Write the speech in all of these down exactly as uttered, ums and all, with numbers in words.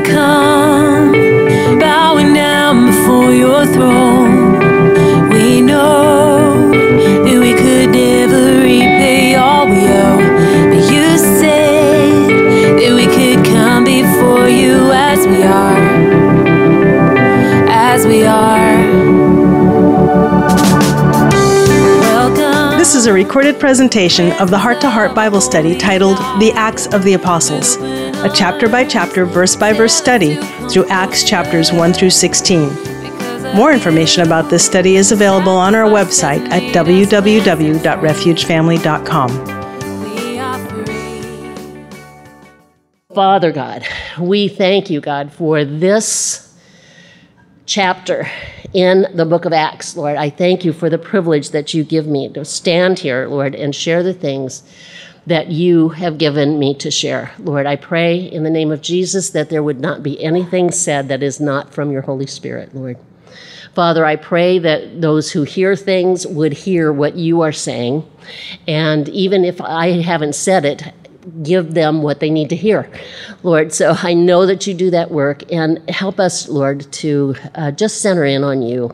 come, bowing down before your throne. We know that we could never repay all we owe, but you said that we could come before you as we are, as we are. Welcome. This is a recorded presentation of the Heart to Heart Bible study titled The Acts of the Apostles, a chapter-by-chapter, verse-by-verse study through Acts chapters one through sixteen. More information about this study is available on our website at w w w dot refuge family dot com. Father God, we thank you, God, for this chapter in the book of Acts, Lord. I thank you for the privilege that you give me to stand here, Lord, and share the things that you have given me to share. Lord, I pray in the name of Jesus that there would not be anything said that is not from your Holy Spirit, Lord. Father, I pray that those who hear things would hear what you are saying, and even if I haven't said it, give them what they need to hear, Lord. So I know that you do that work, and help us, Lord, to uh, just center in on you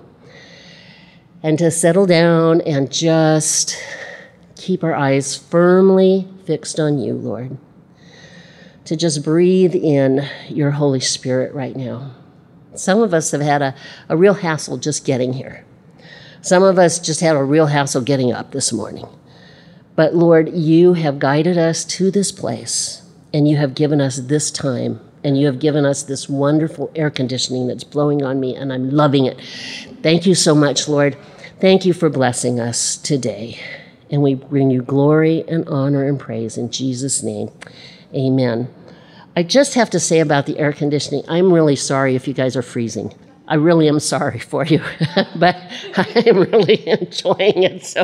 and to settle down and just keep our eyes firmly fixed on you, Lord. To just breathe in your Holy Spirit right now. Some of us have had a, a real hassle just getting here. Some of us just had a real hassle getting up this morning. But Lord, you have guided us to this place, and you have given us this time, and you have given us this wonderful air conditioning that's blowing on me, and I'm loving it. Thank you so much, Lord. Thank you for blessing us today. And we bring you glory and honor and praise in Jesus' name. Amen. I just have to say about the air conditioning, I'm really sorry if you guys are freezing. I really am sorry for you, but I'm really enjoying it. So,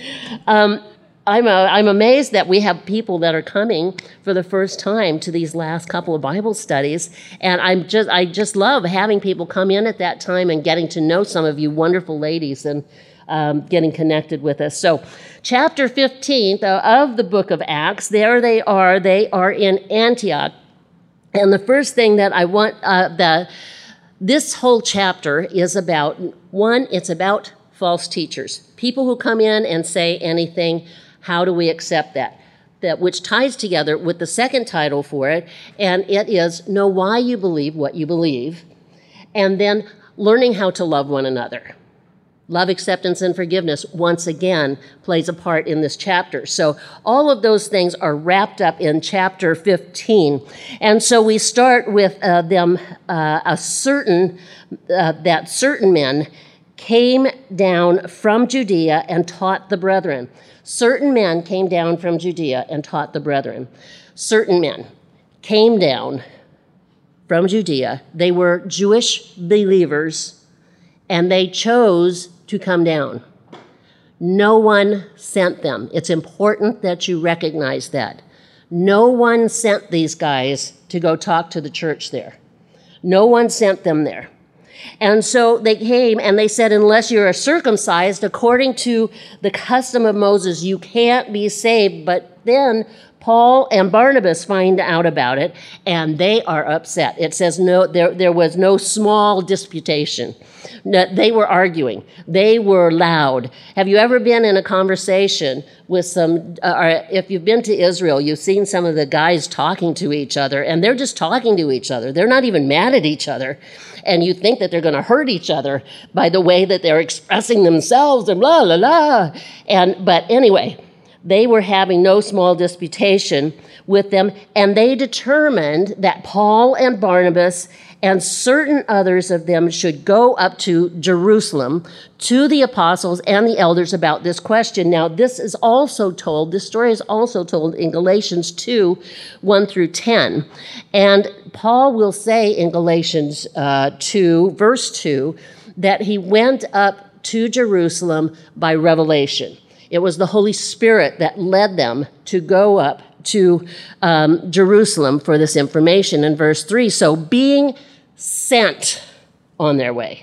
um, I'm, uh, I'm amazed that we have people that are coming for the first time to these last couple of Bible studies, and I'm just I just love having people come in at that time and getting to know some of you wonderful ladies and um, getting connected with us. So, chapter fifteen of the book of Acts, there they are. They are in Antioch, and the first thing that I want uh, the this whole chapter is about one. It's about false teachers, people who come in and say anything. How do we accept that? That which ties together with the second title for it, and it is Know Why You Believe What You Believe, and then learning how to love one another. Love, acceptance, and forgiveness, once again, plays a part in this chapter. So all of those things are wrapped up in chapter fifteen. And so we start with uh, them, uh, a certain, uh, that certain men came down from Judea and taught the brethren. Certain men came down from Judea and taught the brethren. Certain men came down from Judea. They were Jewish believers, and they chose to come down. No one sent them. It's important that you recognize that. No one sent these guys to go talk to the church there. No one sent them there. And so they came and they said, unless you're circumcised according to the custom of Moses, you can't be saved. But then Paul and Barnabas find out about it, and they are upset. It says no, there, there was no small disputation. No, they were arguing. They were loud. Have you ever been in a conversation with some, uh, or if you've been to Israel, you've seen some of the guys talking to each other, and they're just talking to each other. They're not even mad at each other. And you think that they're going to hurt each other by the way that they're expressing themselves and blah, blah, blah. And, but anyway, they were having no small disputation with them, and they determined that Paul and Barnabas and certain others of them should go up to Jerusalem to the apostles and the elders about this question. Now, this is also told, this story is also told in Galatians two, one through ten. And Paul will say in Galatians uh, two, verse two, that he went up to Jerusalem by revelation. It was the Holy Spirit that led them to go up to um, Jerusalem for this information in verse three. So being sent on their way,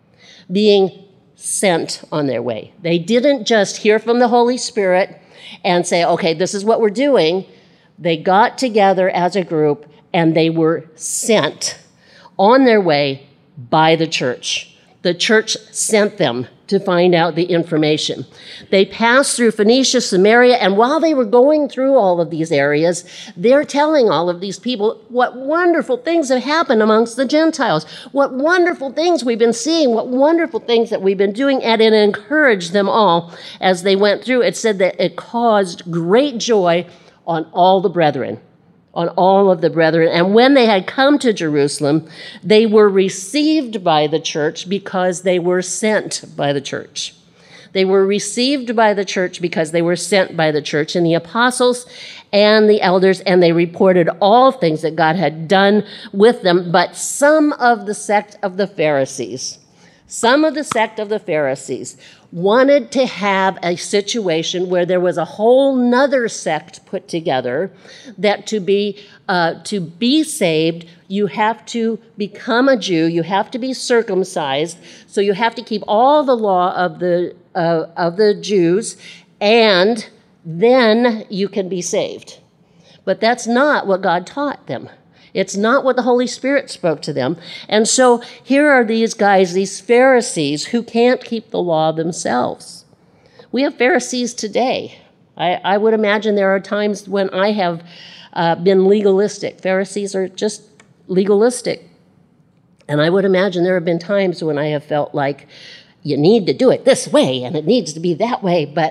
being sent on their way. They didn't just hear from the Holy Spirit and say, okay, this is what we're doing. They got together as a group and they were sent on their way by the church. The church sent them to find out the information. They passed through Phoenicia, Samaria, and while they were going through all of these areas, they're telling all of these people what wonderful things have happened amongst the Gentiles, what wonderful things we've been seeing, what wonderful things that we've been doing, and it encouraged them all as they went through. It said that it caused great joy on all the brethren. on all of the brethren. And when they had come to Jerusalem, they were received by the church because they were sent by the church. They were received by the church because they were sent by the church and the apostles and the elders, and they reported all things that God had done with them. But some of the sect of the Pharisees, some of the sect of the Pharisees wanted to have a situation where there was a whole nother sect put together that to be uh, to be saved, you have to become a Jew, you have to be circumcised, so you have to keep all the law of the uh, of the Jews, and then you can be saved. But that's not what God taught them. It's not what the Holy Spirit spoke to them. And so here are these guys, these Pharisees, who can't keep the law themselves. We have Pharisees today. I, I would imagine there are times when I have uh, been legalistic. Pharisees are just legalistic. And I would imagine there have been times when I have felt like you need to do it this way and it needs to be that way, but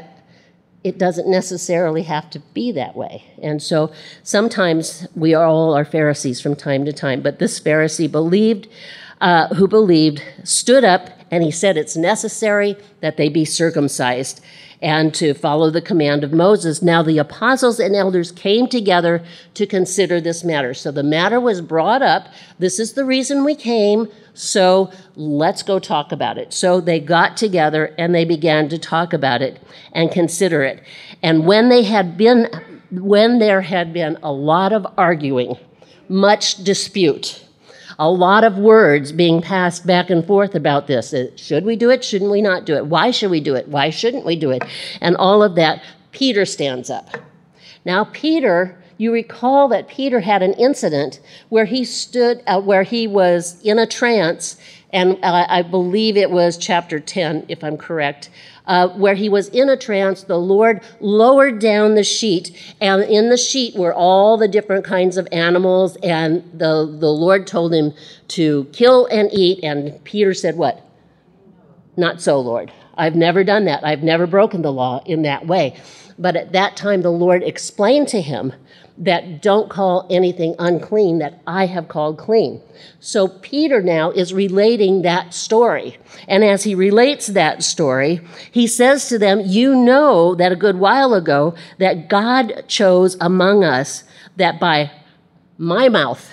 it doesn't necessarily have to be that way. And so sometimes we all are Pharisees from time to time, but this Pharisee believed, uh, who believed, stood up and he said it's necessary that they be circumcised and to follow the command of Moses. Now the apostles and elders came together to consider this matter. So the matter was brought up. This is the reason we came, so let's go talk about it. So they got together and they began to talk about it and consider it. And when they had been, when there had been a lot of arguing, much dispute, a lot of words being passed back and forth about this. Should we do it? Shouldn't we not do it? Why should we do it? Why shouldn't we do it? And all of that, Peter stands up. Now, Peter, you recall that Peter had an incident where he stood, uh, where he was in a trance, and uh, I believe it was chapter ten, if I'm correct, Uh, where he was in a trance. The Lord lowered down the sheet, and in the sheet were all the different kinds of animals, and the, the Lord told him to kill and eat, and Peter said, what? Not so, Lord. I've never done that. I've never broken the law in that way. But at that time, the Lord explained to him that don't call anything unclean that I have called clean. So Peter now is relating that story. And as he relates that story, he says to them, you know that a good while ago that God chose among us that by my mouth,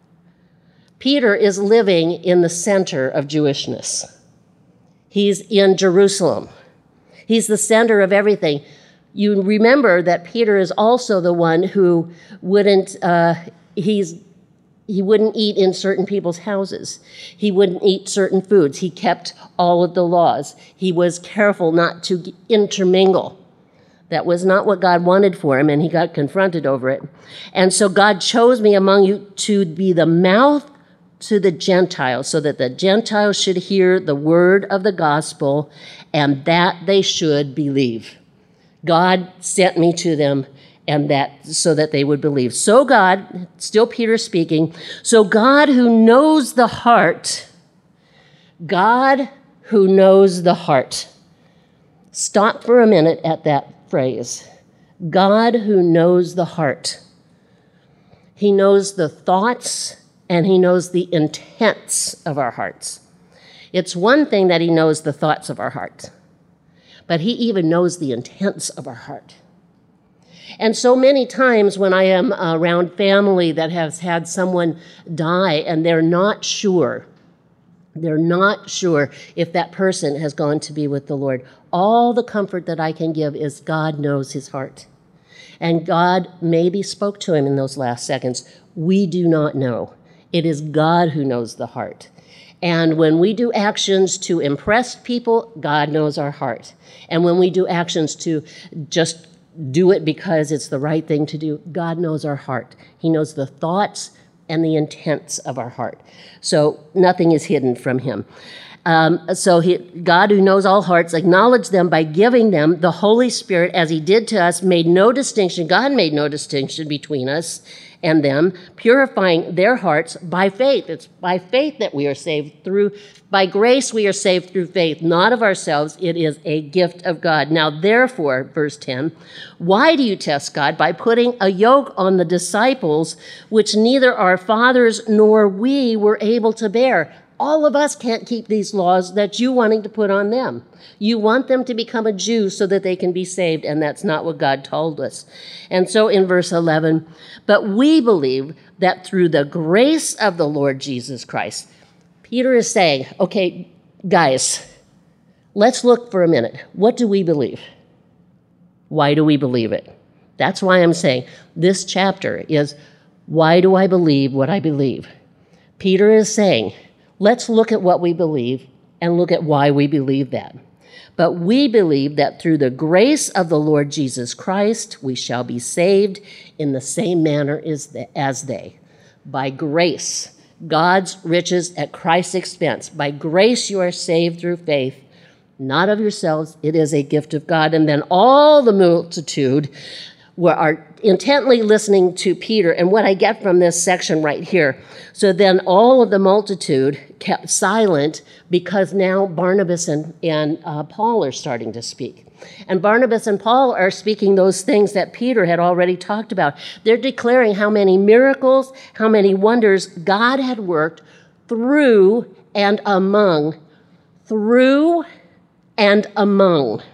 Peter is living in the center of Jewishness. He's in Jerusalem. He's the center of everything. You remember that Peter is also the one who wouldn't, uh, he's, he wouldn't eat in certain people's houses. He wouldn't eat certain foods. He kept all of the laws. He was careful not to intermingle. That was not what God wanted for him, and he got confronted over it. And so God chose me among you to be the mouth to the Gentiles, so that the Gentiles should hear the word of the gospel, and that they should believe. God sent me to them, and that so that they would believe. So God, still Peter speaking, so God who knows the heart, God who knows the heart. Stop for a minute at that phrase. God who knows the heart. He knows the thoughts and he knows the intents of our hearts. It's one thing that he knows the thoughts of our heart, but he even knows the intents of our heart. And so many times when I am around family that has had someone die and they're not sure, they're not sure if that person has gone to be with the Lord, all the comfort that I can give is God knows his heart. And God maybe spoke to him in those last seconds. We do not know. It is God who knows the heart. And when we do actions to impress people, God knows our heart. And when we do actions to just do it because it's the right thing to do, God knows our heart. He knows the thoughts and the intents of our heart. So nothing is hidden from him. Um, so he, God, who knows all hearts, acknowledged them by giving them the Holy Spirit as he did to us, made no distinction. God made no distinction between us and them, purifying their hearts by faith. It's by faith that we are saved through, by grace we are saved through faith, not of ourselves. It is a gift of God. Now, therefore, verse ten, why do you test God? By putting a yoke on the disciples, which neither our fathers nor we were able to bear. All of us can't keep these laws that you wanting to put on them. You want them to become a Jew so that they can be saved, and that's not what God told us. And so in verse eleven, but we believe that through the grace of the Lord Jesus Christ, Peter is saying, okay, guys, let's look for a minute. What do we believe? Why do we believe it? That's why I'm saying this chapter is, why do I believe what I believe? Peter is saying, let's look at what we believe and look at why we believe that. But we believe that through the grace of the Lord Jesus Christ, we shall be saved in the same manner as they. By grace, God's riches at Christ's expense. By grace you are saved through faith, not of yourselves. It is a gift of God. And then all the multitude were are intently listening to Peter. And what I get from this section right here, so then all of the multitude kept silent because now Barnabas and, and uh, Paul are starting to speak. And Barnabas and Paul are speaking those things that Peter had already talked about. They're declaring how many miracles, how many wonders God had worked through and among, through and among.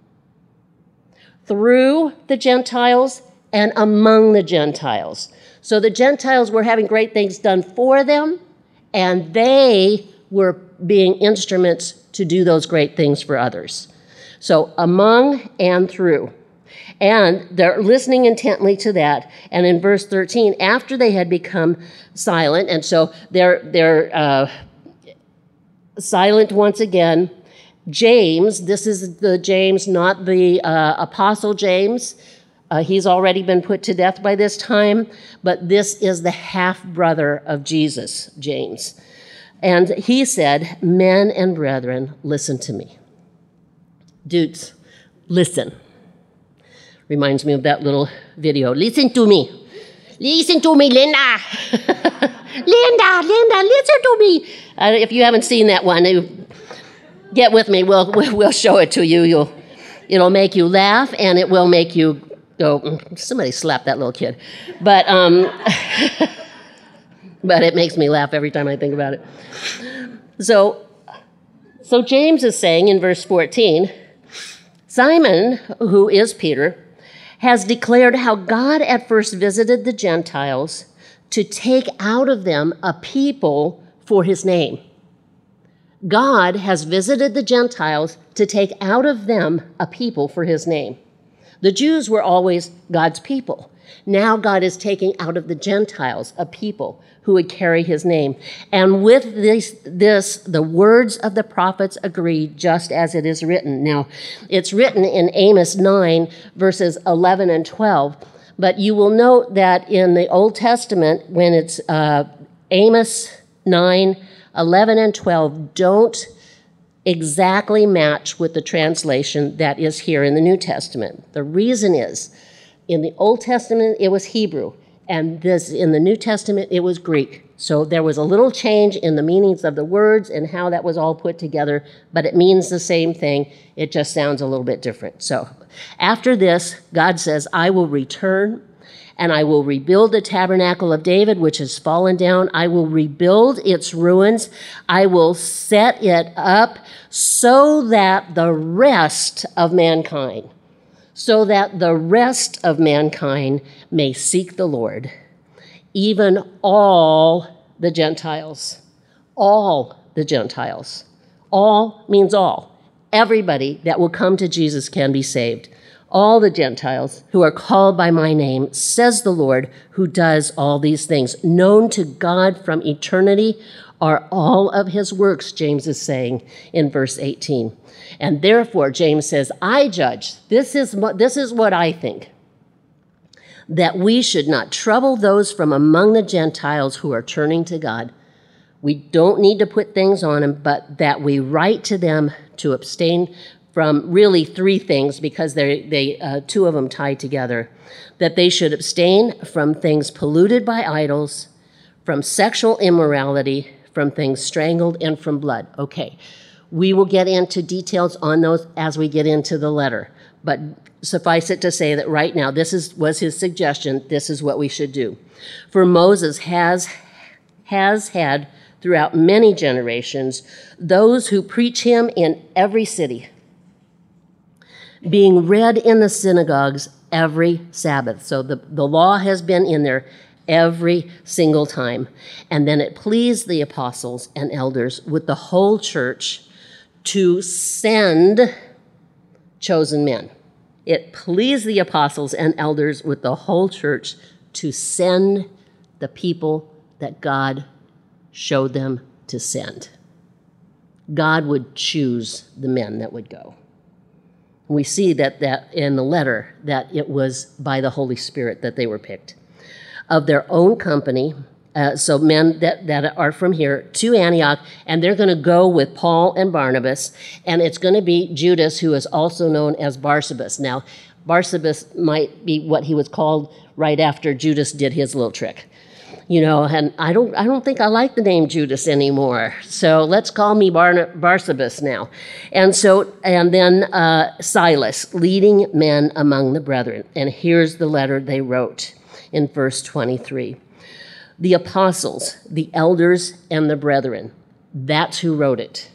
Through the Gentiles and among the Gentiles. So the Gentiles were having great things done for them, and they were being instruments to do those great things for others. So among and through. And they're listening intently to that. And in verse thirteen, after they had become silent, and so they're, they're uh, silent once again, James, this is the James, not the uh, Apostle James. Uh, he's already been put to death by this time, but this is the half-brother of Jesus, James. And he said, men and brethren, listen to me. Dudes, listen. Reminds me of that little video. Listen to me. Listen to me, Linda. Linda, Linda, listen to me. Uh, if you haven't seen that one, you, get with me. We'll we'll show it to you. You'll it'll make you laugh, and it will make you go. Somebody slap that little kid, but um, but it makes me laugh every time I think about it. So, so James is saying in verse fourteen, Simon, who is Peter, has declared how God at first visited the Gentiles to take out of them a people for his name. God has visited the Gentiles to take out of them a people for his name. The Jews were always God's people. Now God is taking out of the Gentiles a people who would carry his name. And with this, this, the words of the prophets agree, just as it is written. Now, it's written in Amos nine, verses eleven and twelve. But you will note that in the Old Testament, when it's uh, Amos nine, eleven and twelve don't exactly match with the translation that is here in the New Testament. The reason is, in the Old Testament, it was Hebrew, and this in the New Testament, it was Greek. So there was a little change in the meanings of the words and how that was all put together, but it means the same thing. It just sounds a little bit different. So after this, God says, I will return, and I will rebuild the tabernacle of David, which has fallen down. I will rebuild its ruins. I will set it up so that the rest of mankind, so that the rest of mankind may seek the Lord, even all the Gentiles. All the Gentiles. All means all. Everybody that will come to Jesus can be saved. All the Gentiles who are called by my name, says the Lord, who does all these things. Known to God from eternity are all of his works, James is saying in verse eighteen. And therefore, James says, I judge, this is, this is what I think, that we should not trouble those from among the Gentiles who are turning to God. We don't need to put things on them, but that we write to them to abstain from really three things, because they they uh, two of them tie together. That they should abstain from things polluted by idols, from sexual immorality, from things strangled, and from blood. Okay, we will get into details on those as we get into the letter, but suffice it to say that right now, this is was his suggestion. This is what we should do. For Moses has has had throughout many generations those who preach him in every city, being read in the synagogues every Sabbath. So the, the law has been in there every single time. And then it pleased the apostles and elders with the whole church to send chosen men. It pleased the apostles and elders with the whole church to send the people that God showed them to send. God would choose the men that would go. We see that, that in the letter that it was by the Holy Spirit that they were picked. Of their own company, uh, so men that, that are from here, to Antioch, and they're going to go with Paul and Barnabas, and it's going to be Judas, who is also known as Barsabas. Now, Barsabas might be what he was called right after Judas did his little trick. You know, and I don't I don't think I like the name Judas anymore. So let's call me Bar- Barsabas now. And so, and then uh, Silas, leading men among the brethren. And here's the letter they wrote in verse twenty-three. The apostles, the elders, and the brethren. That's who wrote it.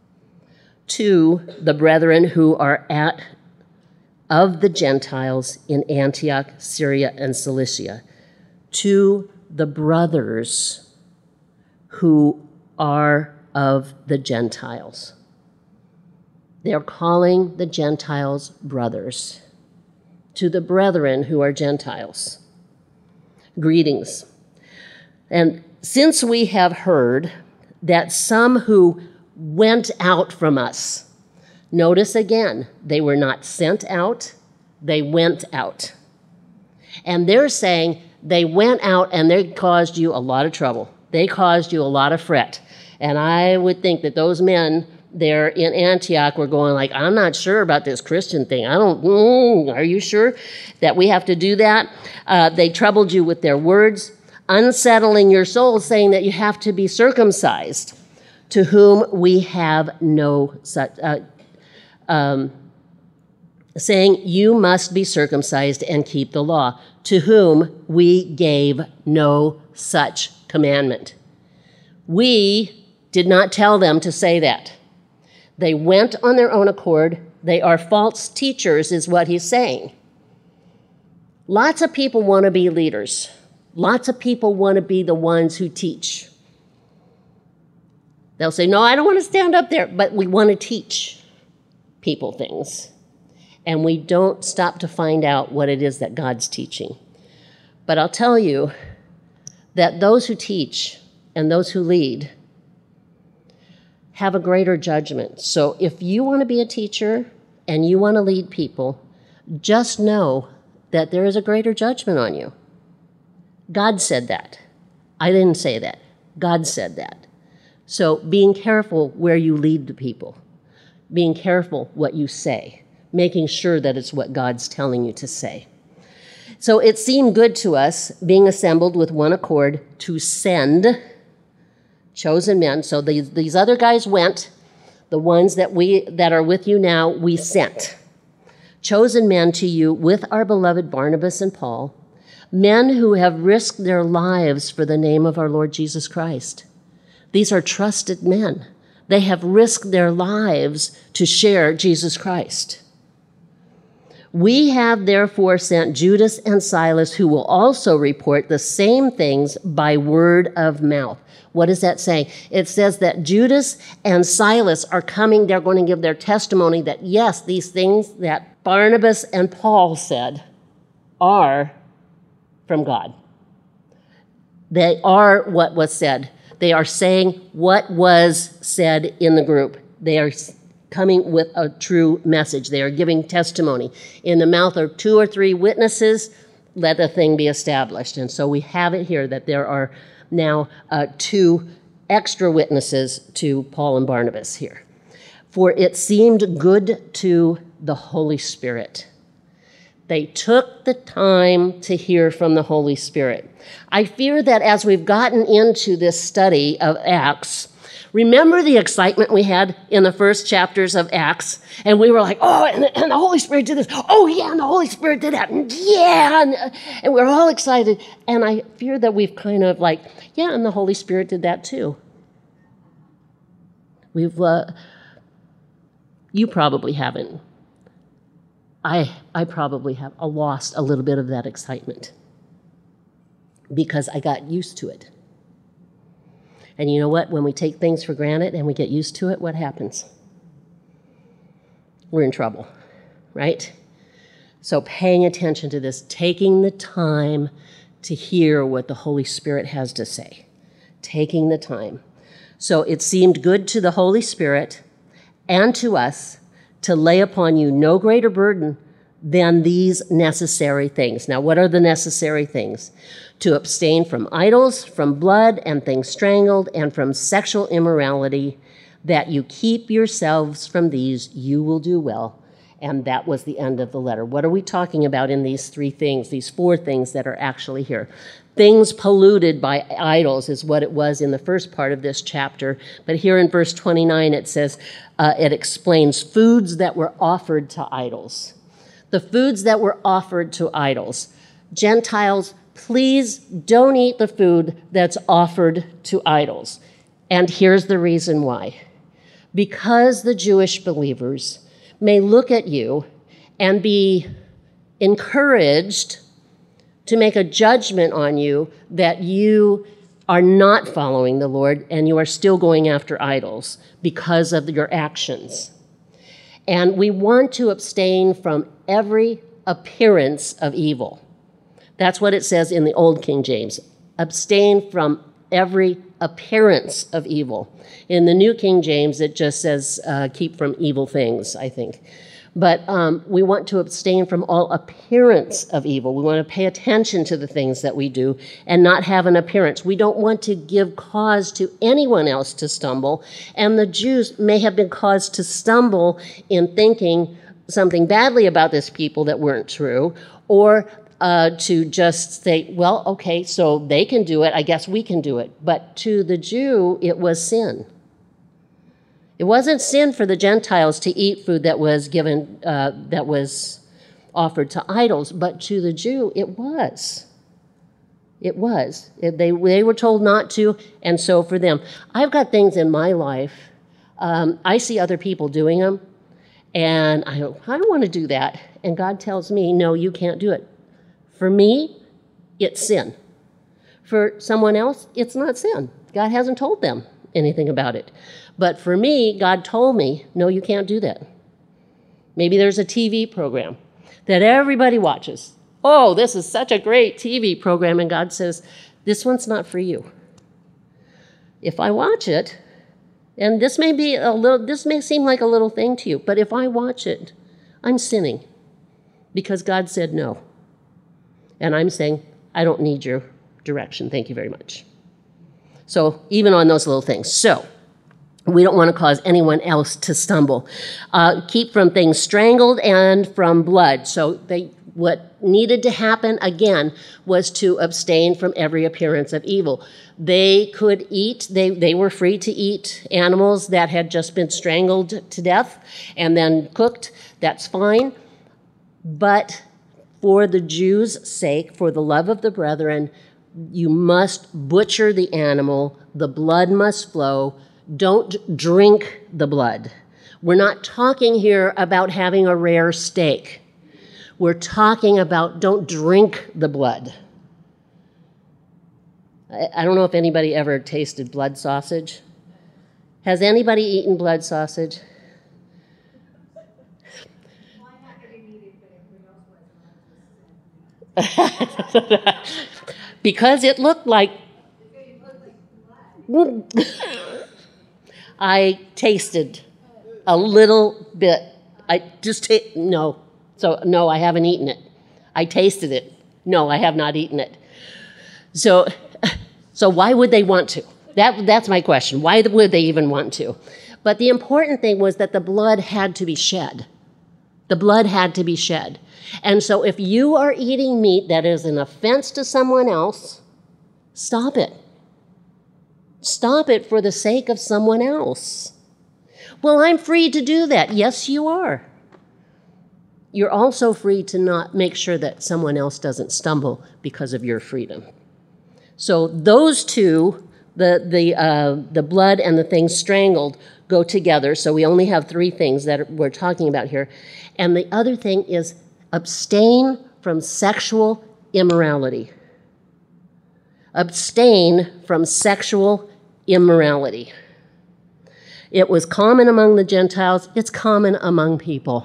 To the brethren who are at of the Gentiles in Antioch, Syria, and Cilicia. To the brothers who are of the Gentiles. They're calling the Gentiles brothers. To the brethren who are Gentiles. Greetings. And since we have heard that some who went out from us, notice again, they were not sent out, they went out. And they're saying, they went out and they caused you a lot of trouble. They caused you a lot of fret. And I would think that those men there in Antioch were going like, I'm not sure about this Christian thing. I don't, mm, are you sure that we have to do that? Uh, they troubled you with their words, unsettling your soul, saying that you have to be circumcised, to whom we have no such, uh, um, saying you must be circumcised and keep the law, to whom we gave no such commandment. We did not tell them to say that. They went on their own accord. They are false teachers, is what he's saying. Lots of people want to be leaders. Lots of people want to be the ones who teach. They'll say, no, I don't want to stand up there, but we want to teach people things. And we don't stop to find out what it is that God's teaching. But I'll tell you that those who teach and those who lead have a greater judgment. So if you want to be a teacher and you want to lead people, just know that there is a greater judgment on you. God said that. I didn't say that. God said that. So being careful where you lead the people, being careful what you say, making sure that it's what God's telling you to say. So it seemed good to us, being assembled with one accord, to send chosen men. So these, these other guys went. The ones that we that are with you now, we sent. Chosen men to you with our beloved Barnabas and Paul, men who have risked their lives for the name of our Lord Jesus Christ. These are trusted men. They have risked their lives to share Jesus Christ. We have therefore sent Judas and Silas, who will also report the same things by word of mouth. What is that saying? It says that Judas and Silas are coming. They're going to give their testimony that, yes, these things that Barnabas and Paul said are from God. They are what was said. They are saying what was said in the group. They are coming with a true message. They are giving testimony. In the mouth of two or three witnesses, let a thing be established. And so we have it here that there are now uh, two extra witnesses to Paul and Barnabas here. For it seemed good to the Holy Spirit. They took the time to hear from the Holy Spirit. I fear that as we've gotten into this study of Acts, remember the excitement we had in the first chapters of Acts? And we were like, oh, and, and the Holy Spirit did this. Oh, yeah, and the Holy Spirit did that. And yeah, and, and we're all excited. And I fear that we've kind of like, yeah, and the Holy Spirit did that too. We've, uh, you probably haven't. I, I probably have uh, lost a little bit of that excitement because I got used to it. And you know what? When we take things for granted and we get used to it, what happens? We're in trouble, right? So paying attention to this, taking the time to hear what the Holy Spirit has to say, taking the time. So it seemed good to the Holy Spirit and to us to lay upon you no greater burden than these necessary things. Now, what are the necessary things? To abstain from idols, from blood and things strangled, and from sexual immorality, that you keep yourselves from these, you will do well. And that was the end of the letter. What are we talking about in these three things, these four things that are actually here? Things polluted by idols is what it was in the first part of this chapter. But here in verse twenty-nine, it says, uh, it explains foods that were offered to idols. The foods that were offered to idols. Gentiles, please don't eat the food that's offered to idols. And here's the reason why. Because the Jewish believers may look at you and be encouraged to make a judgment on you that you are not following the Lord and you are still going after idols because of your actions. And we want to abstain from every appearance of evil. That's what it says in the Old King James. Abstain from every appearance of evil. In the New King James, it just says uh, keep from evil things, I think. But um, we want to abstain from all appearance of evil. We want to pay attention to the things that we do and not have an appearance. We don't want to give cause to anyone else to stumble. And the Jews may have been caused to stumble in thinking something badly about this people that weren't true, or uh, to just say, well, okay, so they can do it, I guess we can do it. But to the Jew, it was sin. It wasn't sin for the Gentiles to eat food that was given, uh, that was offered to idols, but to the Jew, it was. It was. It, they, they were told not to, and so for them. I've got things in my life, um, I see other people doing them, and I go, I don't want to do that. And God tells me, no, you can't do it. For me, it's sin. For someone else, it's not sin. God hasn't told them anything about it. But for me, God told me, no, you can't do that. Maybe there's a T V program that everybody watches. Oh, this is such a great T V program. And God says, this one's not for you. If I watch it, and this may be a little, this may seem like a little thing to you, but if I watch it, I'm sinning because God said no. And I'm saying, I don't need your direction. Thank you very much. So even on those little things. So we don't want to cause anyone else to stumble. Uh, keep from things strangled and from blood. So they, what needed to happen, again, was to abstain from every appearance of evil. They could eat, they, they were free to eat animals that had just been strangled to death and then cooked. That's fine. But for the Jews' sake, for the love of the brethren, you must butcher the animal. The blood must flow. Don't drink the blood. We're not talking here about having a rare steak. We're talking about don't drink the blood. I, I don't know if anybody ever tasted blood sausage. Has anybody eaten blood sausage? Because it looked like I tasted a little bit. I just ta- no. So no, I haven't eaten it. I tasted it. No, I have not eaten it. So, so why would they want to? That, that's my question. Why would they even want to? But the important thing was that the blood had to be shed. The blood had to be shed. And so if you are eating meat that is an offense to someone else, stop it. Stop it for the sake of someone else. Well, I'm free to do that. Yes, you are. You're also free to not make sure that someone else doesn't stumble because of your freedom. So those two, the the uh, the blood and the thing strangled, go together. So we only have three things that we're talking about here. And the other thing is abstain from sexual immorality. Abstain from sexual immorality. It was common among the Gentiles. It's common among people.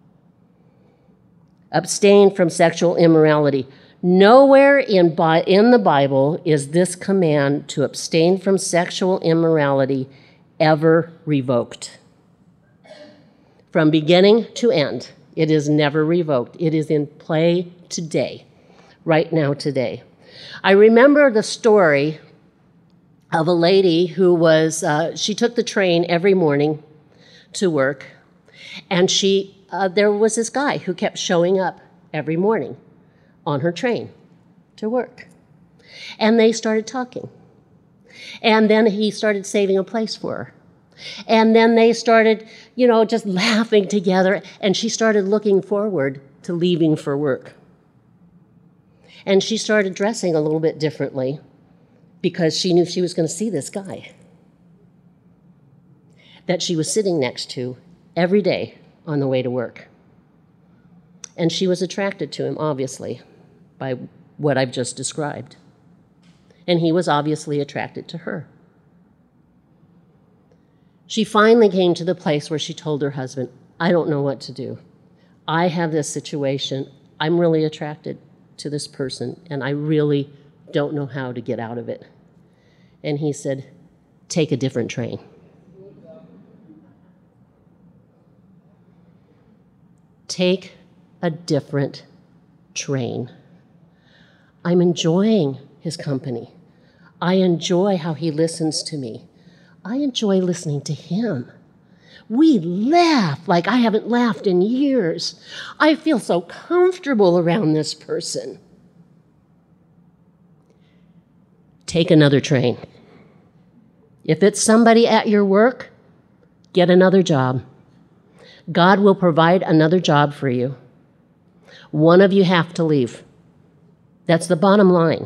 Abstain from sexual immorality. Nowhere in, Bi- in the Bible is this command to abstain from sexual immorality ever revoked. From beginning to end, it is never revoked. It is in play today, right now today. I remember the story of a lady who was, uh, she took the train every morning to work, and she, uh, there was this guy who kept showing up every morning on her train to work. And they started talking. And then he started saving a place for her. And then they started, you know, just laughing together, and she started looking forward to leaving for work. And she started dressing a little bit differently because she knew she was going to see this guy that she was sitting next to every day on the way to work. And she was attracted to him, obviously, by what I've just described. And he was obviously attracted to her. She finally came to the place where she told her husband, I don't know what to do. I have this situation. I'm really attracted to this person, and I really don't know how to get out of it. And he said, take a different train. Take a different train. I'm enjoying his company. I enjoy how he listens to me. I enjoy listening to him. We laugh like I haven't laughed in years. I feel so comfortable around this person. Take another train. If it's somebody at your work, get another job. God will provide another job for you. One of you have to leave. That's the bottom line.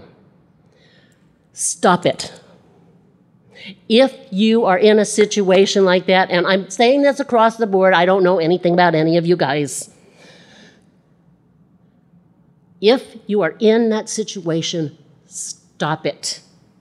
Stop it. If you are in a situation like that, and I'm saying this across the board, I don't know anything about any of you guys. If you are in that situation, stop it.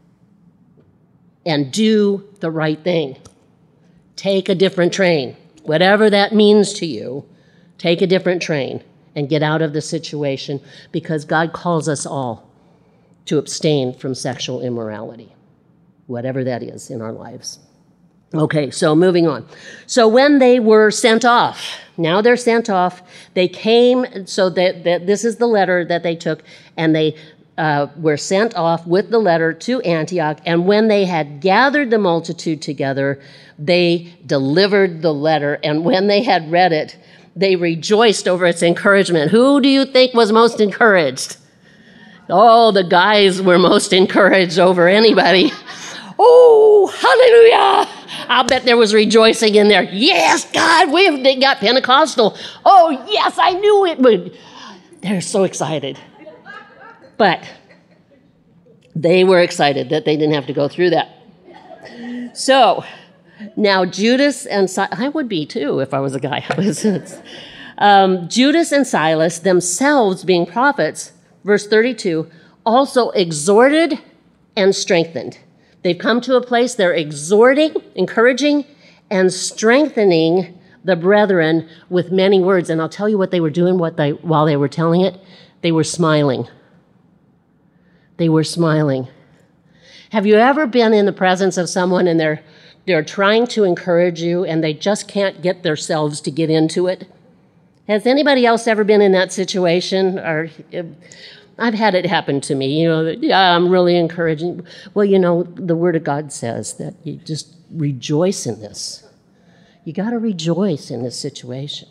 And do the right thing. Take a different train. Whatever that means to you, take a different train and get out of the situation, because God calls us all to abstain from sexual immorality, whatever that is in our lives. Okay, so moving on. So when they were sent off, now they're sent off, they came, so that, that this is the letter that they took, and they uh, were sent off with the letter to Antioch, and when they had gathered the multitude together, they delivered the letter, and when they had read it, they rejoiced over its encouragement. Who do you think was most encouraged? Oh, the guys were most encouraged over anybody. Oh, hallelujah. I'll bet there was rejoicing in there. Yes, God, we've got Pentecostal. Oh, yes, I knew it would. They're so excited. But they were excited that they didn't have to go through that. So now Judas and Silas, I would be too if I was a guy. um, Judas and Silas, themselves being prophets, verse thirty-two, also exhorted and strengthened. They've come to a place they're exhorting, encouraging, and strengthening the brethren with many words. And I'll tell you what they were doing what they, while they were telling it. They were smiling. They were smiling. Have you ever been in the presence of someone and they're they're trying to encourage you and they just can't get themselves to get into it? Has anybody else ever been in that situation? Or I've had it happen to me. You know, that, yeah, I'm really encouraging. Well, you know, the Word of God says that you just rejoice in this. You got to rejoice in this situation.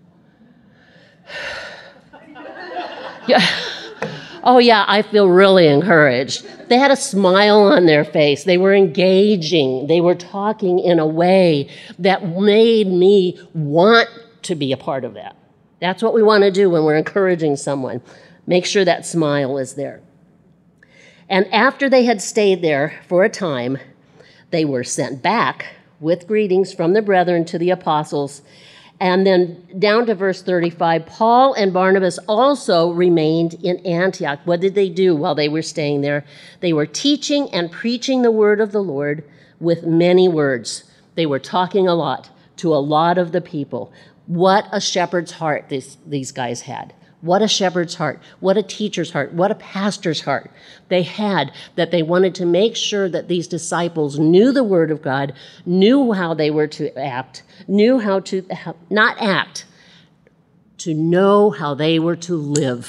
Yeah. Oh, yeah, I feel really encouraged. They had a smile on their face. They were engaging. They were talking in a way that made me want to be a part of that. That's what we want to do when we're encouraging someone. Make sure that smile is there. And after they had stayed there for a time, they were sent back with greetings from the brethren to the apostles. And then down to verse thirty-five, Paul and Barnabas also remained in Antioch. What did they do while they were staying there? They were teaching and preaching the word of the Lord with many words. They were talking a lot to a lot of the people. What a shepherd's heart this, these guys had. What a shepherd's heart. What a teacher's heart. What a pastor's heart they had, that they wanted to make sure that these disciples knew the word of God, knew how they were to act, knew how to not act, to know how they were to live.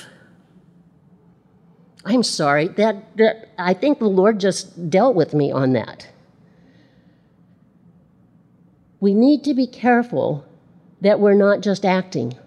I'm sorry, that, that I think the Lord just dealt with me on that. We need to be careful that we're not just acting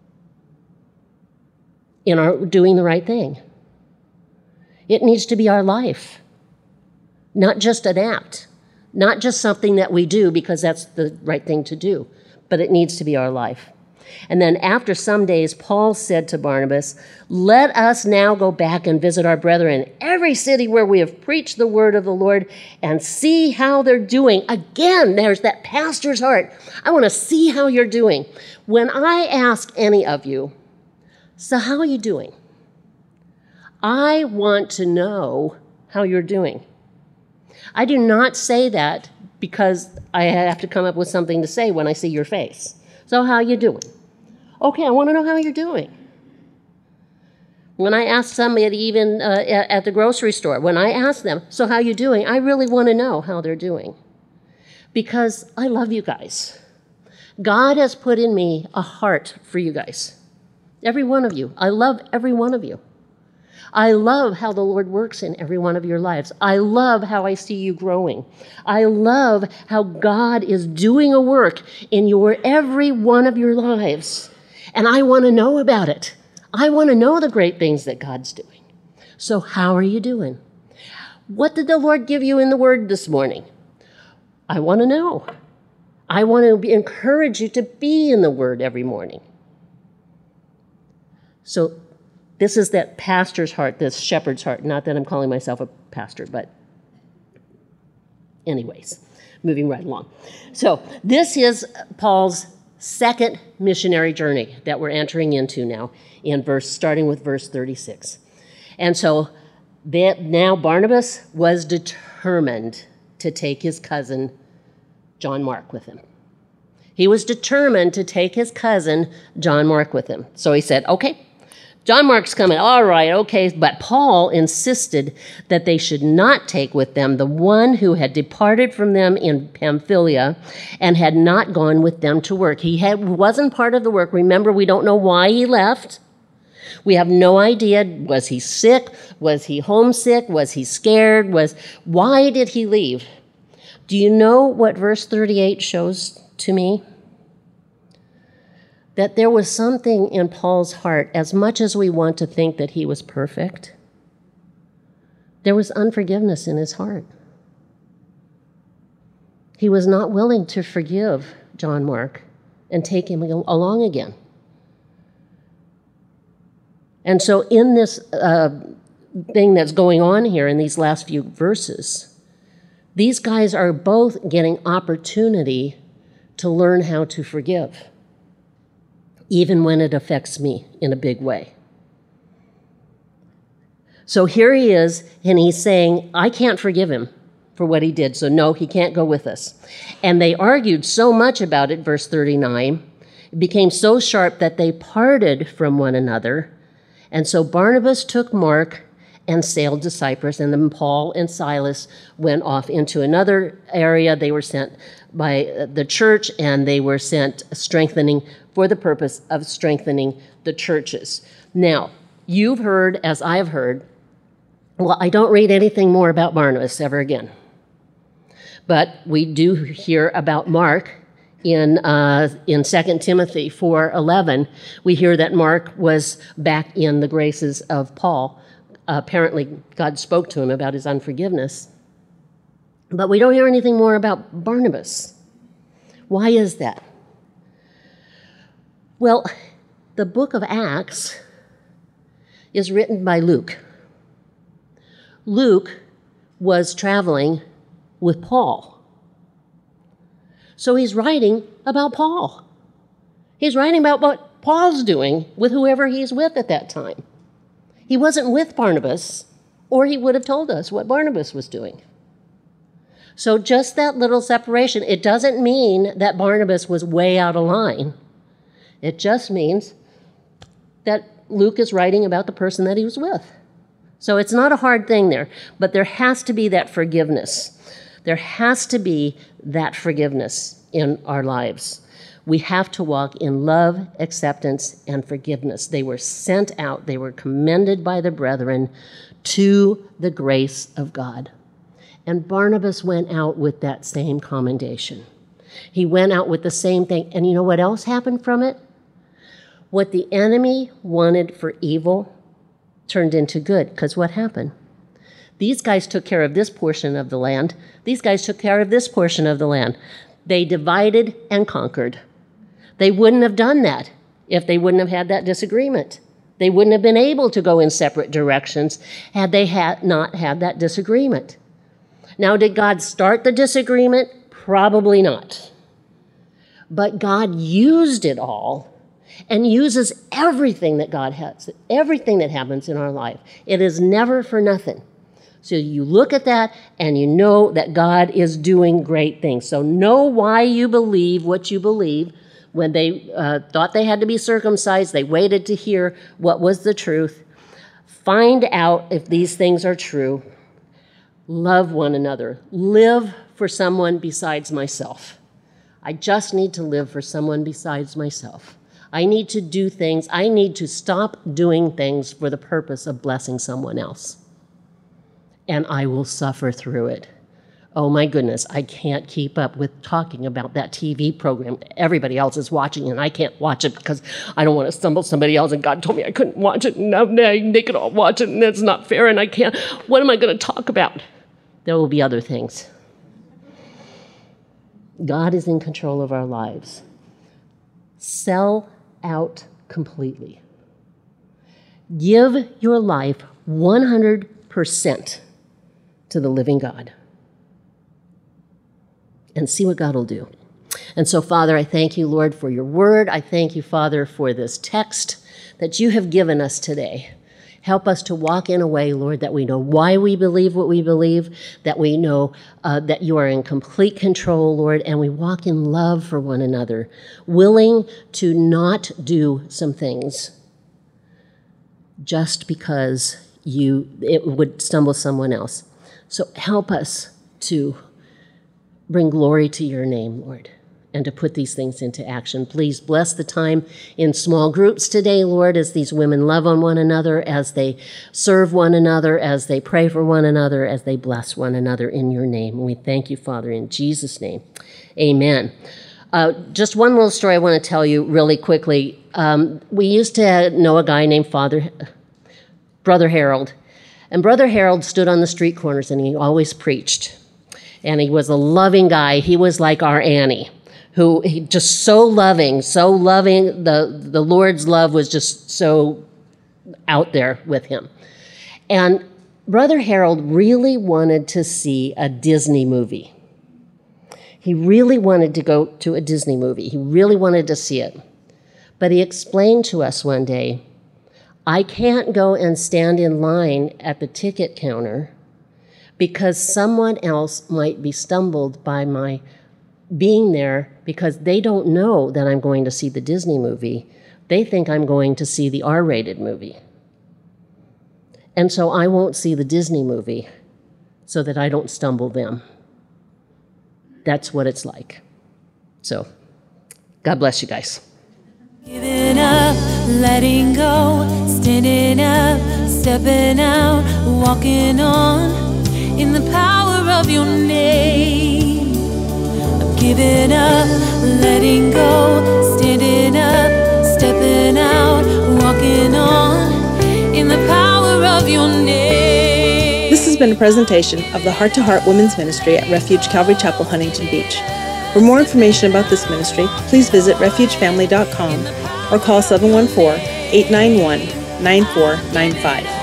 in our doing the right thing. It needs to be our life, not just an act, not just something that we do because that's the right thing to do, but it needs to be our life. And then after some days, Paul said to Barnabas, "Let us now go back and visit our brethren in every city where we have preached the word of the Lord and see how they're doing." Again, there's that pastor's heart. I want to see how you're doing. When I ask any of you, "So how are you doing?" I want to know how you're doing. I do not say that because I have to come up with something to say when I see your face. "So how are you doing?" Okay, I want to know how you're doing. When I ask somebody even uh, at the grocery store, when I ask them, "So how are you doing?" I really want to know how they're doing because I love you guys. God has put in me a heart for you guys. Every one of you. I love every one of you. I love how the Lord works in every one of your lives. I love how I see you growing. I love how God is doing a work in your every one of your lives. And I want to know about it. I want to know the great things that God's doing. So how are you doing? What did the Lord give you in the Word this morning? I want to know. I want to encourage you to be in the Word every morning. So this is that pastor's heart, this shepherd's heart. Not that I'm calling myself a pastor, but anyways, moving right along. So this is Paul's second missionary journey that we're entering into now, in verse, starting with verse thirty-six. And so that now Barnabas was determined to take his cousin John Mark with him. He was determined to take his cousin John Mark with him. So he said, "Okay, John Mark's coming. All right, okay." But Paul insisted that they should not take with them the one who had departed from them in Pamphylia and had not gone with them to work. He had, wasn't part of the work. Remember, we don't know why he left. We have no idea. Was he sick? Was he homesick? Was he scared? Was why did he leave? Do you know what verse thirty-eight shows to me? That there was something in Paul's heart, as much as we want to think that he was perfect, there was unforgiveness in his heart. He was not willing to forgive John Mark and take him along again. And so in this uh, thing that's going on here in these last few verses, these guys are both getting opportunity to learn how to forgive, even when it affects me in a big way. So here he is, and he's saying, I can't forgive him for what he did, so no, he can't go with us. And they argued so much about it, verse thirty-nine, it became so sharp that they parted from one another. And so Barnabas took Mark and sailed to Cyprus, and then Paul and Silas went off into another area. They were sent by the church, and they were sent strengthening for the purpose of strengthening the churches. Now, You've heard, as I've heard, well, I don't read anything more about Barnabas ever again. But we do hear about Mark in uh, in Second Timothy four eleven. We hear that Mark was back in the graces of Paul. Uh, apparently, God spoke to him about his unforgiveness. But we don't hear anything more about Barnabas. Why is that? Well, the book of Acts is written by Luke. Luke was traveling with Paul. So he's writing about Paul. He's writing about what Paul's doing with whoever he's with at that time. He wasn't with Barnabas, or he would have told us what Barnabas was doing. So just that little separation, it doesn't mean that Barnabas was way out of line. It just means that Luke is writing about the person that he was with. So it's not a hard thing there, but there has to be that forgiveness. There has to be that forgiveness in our lives. We have to walk in love, acceptance, and forgiveness. They were sent out, they were commended by the brethren to the grace of God. And Barnabas went out with that same commendation. He went out with the same thing. And you know what else happened from it? What the enemy wanted for evil turned into good. Because what happened? These guys took care of this portion of the land. These guys took care of this portion of the land. They divided and conquered. They wouldn't have done that if they wouldn't have had that disagreement. They wouldn't have been able to go in separate directions had they had not had that disagreement. Now, did God start the disagreement? Probably not. But God used it all and uses everything that God has, everything that happens in our life. It is never for nothing. So you look at that and you know that God is doing great things. So know why you believe what you believe. When they uh, thought they had to be circumcised, they waited to hear what was the truth. Find out if these things are true. Love one another. Live for someone besides myself. I just need to live for someone besides myself. I need to do things. I need to stop doing things for the purpose of blessing someone else. And I will suffer through it. Oh my goodness, I can't keep up with talking about that T V program everybody else is watching, and I can't watch it because I don't want to stumble somebody else, and God told me I couldn't watch it, and now they could all watch it, and that's not fair, and I can't. What am I going to talk about? There will be other things. God is in control of our lives. Sell out completely. Give your life one hundred percent to the living God. And see what God will do. And so, Father, I thank you, Lord, for your word. I thank you, Father, for this text that you have given us today. Help us to walk in a way, Lord, that we know why we believe what we believe, that we know uh, that you are in complete control, Lord, and we walk in love for one another, willing to not do some things just because you it would stumble someone else. So help us to bring glory to your name, Lord, and to put these things into action. Please bless the time in small groups today, Lord, as these women love on one another, as they serve one another, as they pray for one another, as they bless one another in your name. And we thank you, Father, in Jesus' name. Amen. Uh, just one little story I want to tell you really quickly. Um, we used to know a guy named Father, Brother Harold. And Brother Harold stood on the street corners and he always preached. And he was a loving guy. He was like our Annie, who he just so loving, so loving. The, the Lord's love was just so out there with him. And Brother Harold really wanted to see a Disney movie. He really wanted to go to a Disney movie. He really wanted to see it. But he explained to us one day, I can't go and stand in line at the ticket counter because someone else might be stumbled by my being there because they don't know that I'm going to see the Disney movie. They think I'm going to see the R-rated movie. And so I won't see the Disney movie so that I don't stumble them. That's what it's like. So, God bless you guys. Giving up letting go, standing up, stepping out, walking on in the power of your name. I'm giving up, letting go, standing up, stepping out, walking on in the power of your name. This has been a presentation of the Heart to Heart Women's Ministry at Refuge Calvary Chapel, Huntington Beach. For more information about this ministry, please visit refuge family dot com or call seven one four, eight nine one, nine four nine five.